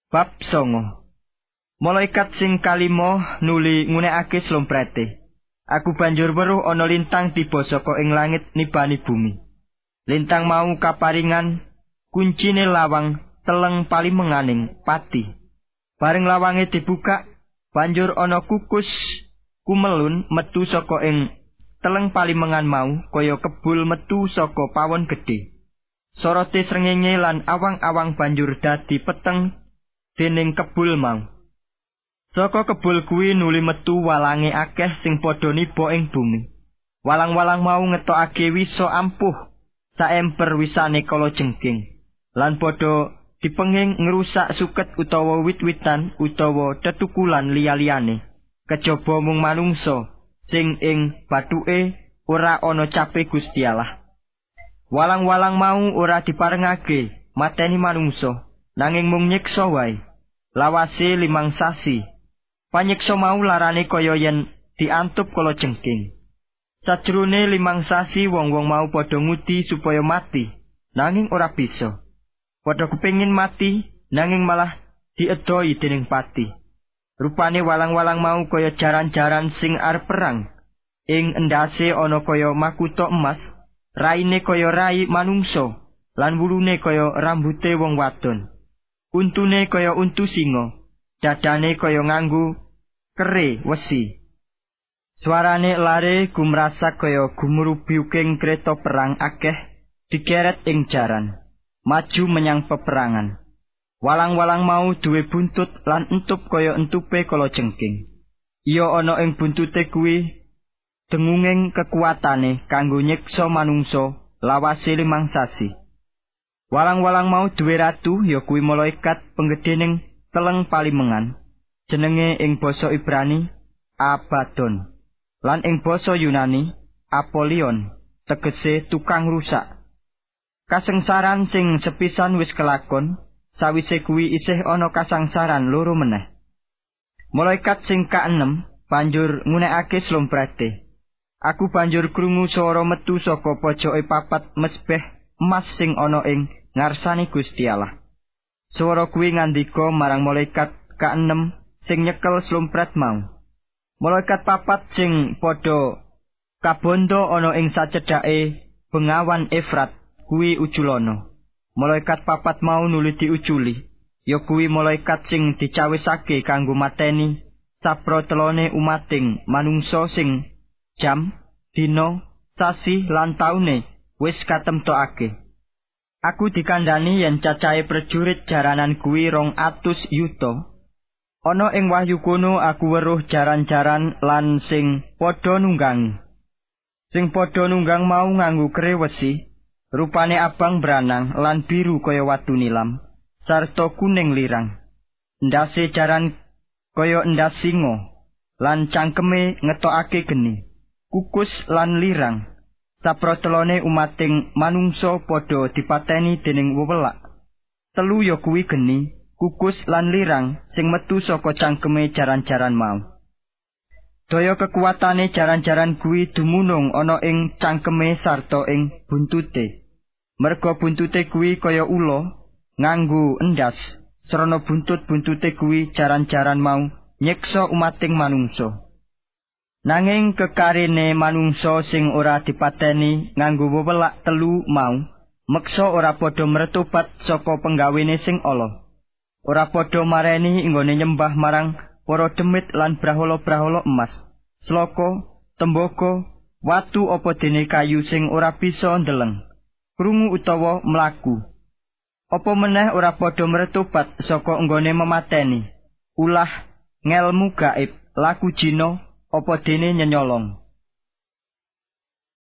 Bab 9. Malaikat sing kalima nuli ngunekake slomprete. Aku banjur weruh ana lintang tiba saka ing langit nibani bumi. Lintang mau kaparingan kuncine lawang teleng palimenganing pati. Bareng lawange dibuka, banjur ana kukus kumelun metu saka ing teleng palimengan mau kaya kebul metu saka pawon gedhe. Sorote srengenge lan awang-awang banjur dadi peteng dening kebul mau. Saka kebul kuwi nuli metu walange akeh sing padha niba ing bumi. Walang-walang mau ngetokake wisa ampuh saemper wisane kala jengking. Lan padha dipenging ngrusak suket utawa wit-witan utawa tetukulan liya-liyane. Kejaba mung manungsa sing ing bathuke ora ana cape Gusti Allah. Walang-walang mau ora diparengake mateni manungsa, nanging mung nyiksa wae. Lawase 5 sasi. Panyiksa mau larane kaya yen diantup kala jengking. Sajrone 5 sasi wong-wong mau padha ngudi supaya mati, nanging ora bisa. Padha kepengin mati, nanging malah diedoi dening pati. Rupane walang-walang mau kaya jaran-jaran sing arep perang. Ing endase ana kaya makutha emas, raine kaya rai manungsa, lan wulune kaya rambute wong wadon. Untune kaya untu singa, dadane kaya nganggo kere wesi. Suarane lare gumrasak kaya gumurubiuking kreta perang akeh digeret ing jaran, maju menyang peperangan. Walang-walang mau duwe buntut lan entup kaya entupe kala jengking. Iya ana ing buntute kuwi dengunging kekuatane kanggo nyiksa manungsa lawase 5 sasi. Walang-walang mau duwe ratu ya kuwi malaikat penggedhening teleng palimengan. Jenenge ing basa Ibrani Abaddon, lan ing basa Yunani Apolion, tegese tukang rusak. Kasengsaran sing sepisan wis kelakon, sawise kuwi isih ana kasangsaran loro meneh. Malaikat sing ka-6 banjur ngunekake slomprete. Aku banjur krungu swara metu saka pojoke papat mesbeh emas sing ana ing ngarsane Gusti Allah. Swara kuwi ngandika marang malaikat ka-6 sing nyekel slompret mau. Malaikat papat sing padha kabondo ana ing sacedhake bengawan Efrat kuwi uculana. Malaikat papat mau nuli diuculi, ya kuwi malaikat sing dicawisake kanggo mateni saprotelone umating manungsa sing jam, dina, sasi lan taune wis katemtokake. Aku dikandhani yen cacahe prajurit jaranan kuwi 200 yuta. Ana ing wahyu kono aku weruh jaran-jaran lan sing padha nunggang. Sing padha nunggang mau nganggo kere wesi, rupane abang branang lan biru kaya watu nilam, sarta kuning lirang. Ndase jaran kaya endas singa, lan cangkeme ngetokake geni, kukus lan lirang. Saprotelone umating manungsa padha dipateni dening wewelak. 3 ya kuwi geni, kukus lan lirang sing metu saka cangkeme jaran-jaran mau. Daya kekuatane jaran-jaran kuwi dumunung ana ing cangkeme sarta ing buntute. Merga buntute kuwi kaya ula nganggo endas, srana buntut-buntute kuwi jaran-jaran mau nyiksa umating manungsa. Nanging kekarene manungsa sing ora dipateni nganggo wewelak 3 mau, meksa ora padha mretobat saka penggawene sing ala. Ora padha mareni nggone nyembah marang para demit lan brahala-brahala emas, sloka, tembaga, watu apa dene kayu sing ora bisa ndeleng, krungu utawa mlaku. Apa meneh ora padha mretobat saka nggone memateni, ulah ngelmu gaib, laku jina apa dene nyenyolong.